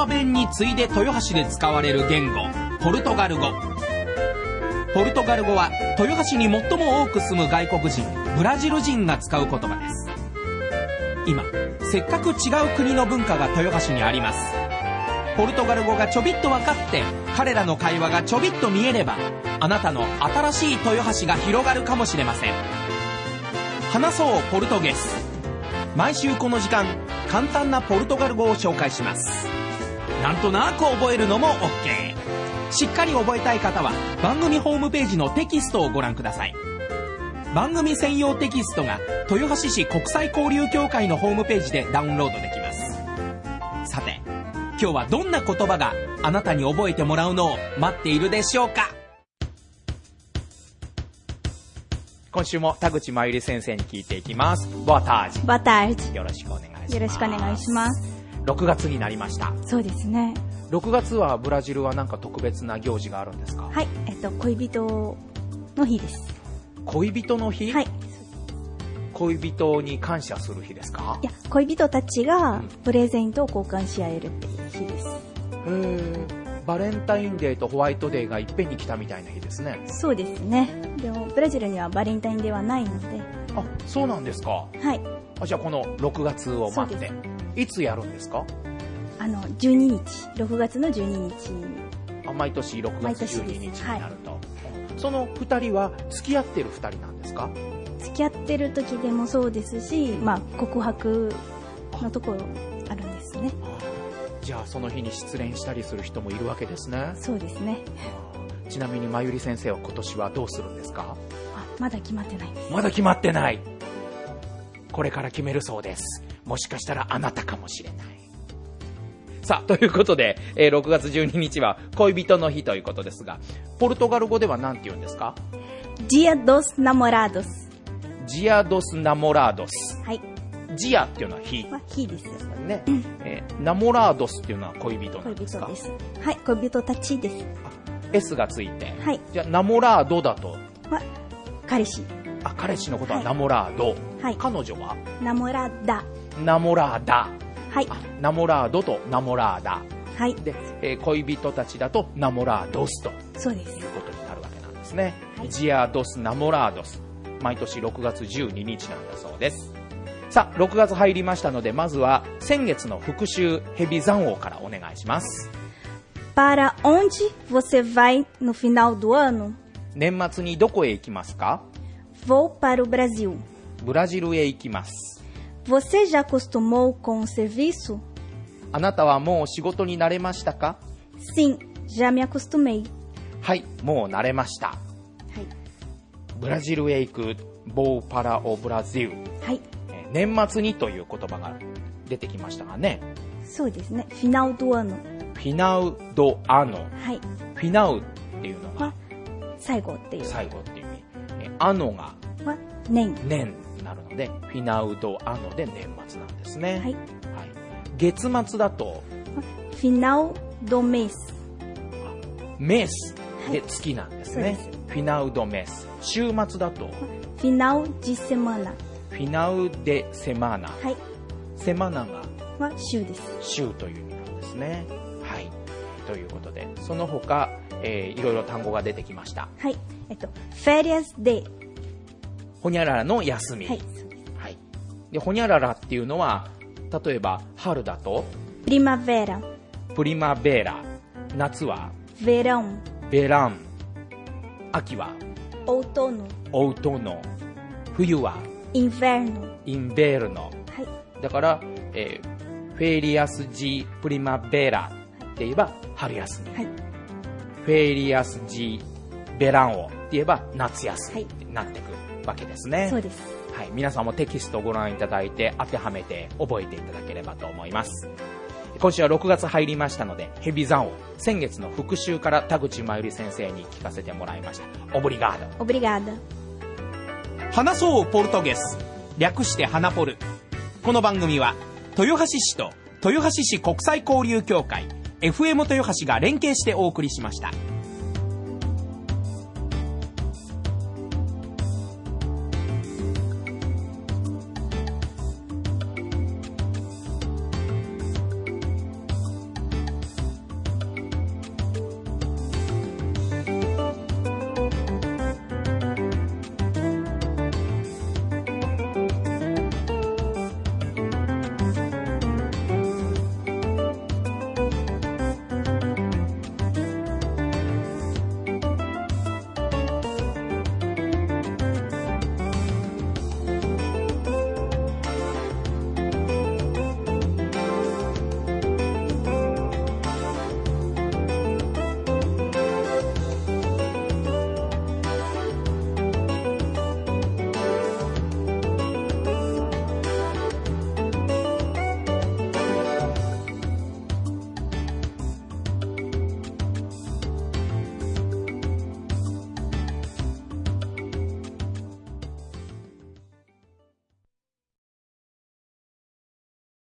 ー弁に次いで豊橋で使われる言語、ポルトガル語。ポルトガル語は豊橋に最も多く住む外国人、ブラジル人が使う言葉です。今、せっかく違う国の文化が豊橋にあります。ポルトガル語がちょびっと分かって、彼らの会話がちょびっと見えれば、あなたの新しい豊橋が広がるかもしれません。話そうポルトゲス。毎週この時間、簡単なポルトガル語を紹介します。なんとなく覚えるのも OK。 しっかり覚えたい方は番組ホームページのテキストをご覧ください。番組専用テキストが豊橋市国際交流協会のホームページでダウンロードできます。さて、今日はどんな言葉があなたに覚えてもらうのを待っているでしょうか。今週も田口真由里先生に聞いていきます。Boa tarde。 Boa tarde。 よろしくお願いします。 よろしくお願いします。 6月になりました。 そうですね。 6月はブラジルは何か特別な行事があるんですか？ はい、恋人の日です。 恋人の日？ はい。 恋人に感謝する日ですか？ いや、恋人たちがプレゼントを交換し合えるっていう日です。 バレンタインデーとホワイトデーがいっぺんに来たみたいな日ですね。 そうですね。でもブラジルにはバレンタインデーはないので。 あ、そうなんですか。 はい。 じゃあこの6月を待っていつやるんですか ？12日、6月の12日。 毎年6月12日になると、はい、その2人は付き合ってる2人なんですか？ 付き合ってる時でもそうですし、告白のところあるんですね。 じゃあその日に失恋したりする人もいるわけですね。 そうですね。 ちなみに真由里先生は今年はどうするんですか？ まだ決まってないです。 まだ決まってない。これから決めるそうです。もしかしたらあなたかもしれない。さあ、ということで、6月12日は恋人の日ということですが、ポルトガル語では何て言うんですか ？Dia dos Namorados。 Dia dos Namorados。はい。ジアっていうのは日。 日です。 ね。ナモラードスっていうのは恋人なんですか？ 恋人です。はい、恋人たちです。 S がついて。 はい。 じゃあ、ナモラードだと？ 彼氏。 彼氏のことはナモラード。 はい。 彼女は？ ナモラダ。 ナモラーダ。 はい。 ナモラードとナモラーダ。 はい。 で、恋人たちだとナモラードスと。 そうです。 いうことになるわけなんですね。はい、ジアドスナモラードス。毎年6月12日なんだそうです。さあ、6月入りましたので、まずは先月の復習ヘビ残王からお願いします。 Para onde você vai no final do ano? 年末にどこへ行きますか？ Vou para o Brasil。 ブラジルへ行きます。 Você já acostumou com o serviço? あなたはもう仕事に慣れましたか？ Sim, já me acostumei。 はい、もう慣れました。はい。ブラジルへ行く、Vou para o Brasil。はい。年末にという言葉が出てきましたがね。 そうですね。Final do ano。 Final do ano。はい。Finalっていうのが最後っていう。 最後っていう意味。ano が年になるので、Final do ano で年末なんですね。はい。はい。月末だと Final do mês。 mêsで月なんですね。Final do mês。週末だと Final de semana。Final de semana。はい。セマナが週です。 週という意味なんですね。はい。ということで、その他、いろいろ単語が出てきました。 はい。férias de。 ほにゃららの休み。はい。はい。で、ほにゃららっていうのは、例えば春だと primavera。 primavera。夏は verão。 verão。秋は outono。 outono。冬は inverno。 inverno。はい。だから、férias de primavera って言えば春休み。はい。férias de verão って言えば夏休みってなってくるわけですね。 そうです。 はい。皆さんもテキストをご覧いただいて当てはめて覚えていただければと思います。今週は6月入りましたので、ヘビ残王、先月の復習から田口真由里先生に聞かせてもらいました。オブリガード。 オブリガード。 話そうポルトゲス。略して花ポル。この番組は、豊橋市と豊橋市国際交流協会、FM 豊橋が連携してお送りしました。